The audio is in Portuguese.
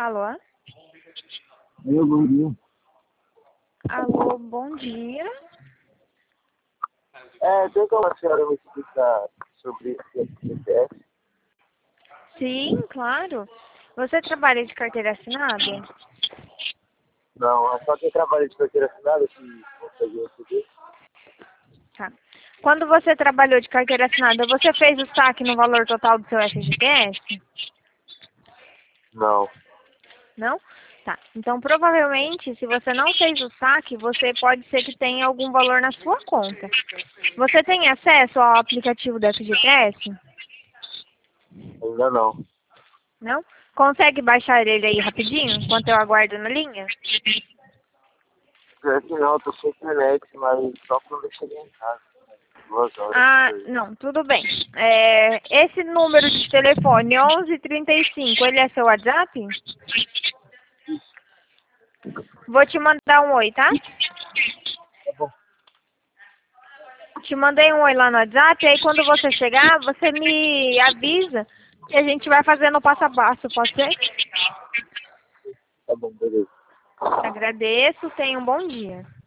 Alô? Meu, bom dia. Alô, bom dia. Tem como a senhora me explicar sobre esse FGTS? Sim, claro. Você trabalha de carteira assinada? Não, é só quem trabalha de carteira assinada que consegue receber. Tá. Quando você trabalhou de carteira assinada, você fez o saque no valor total do seu FGTS? Não. Não? Tá. Então, provavelmente, se você não fez o saque, você pode ser que tenha algum valor na sua conta. Você tem acesso ao aplicativo do FGTS? Ainda não. Não? Consegue baixar ele aí rapidinho, enquanto eu aguardo na linha? É que não, eu tô sem internet, mas só quando eu chegar em casa. 2 horas. Ah, não, tudo bem. Esse número de telefone, 1135, ele é seu WhatsApp? Vou te mandar um oi, tá? Tá bom. Te mandei um oi lá no WhatsApp, aí quando você chegar, você me avisa que a gente vai fazendo o passo a passo, pode ser? Tá bom, beleza. Agradeço, tenha um bom dia.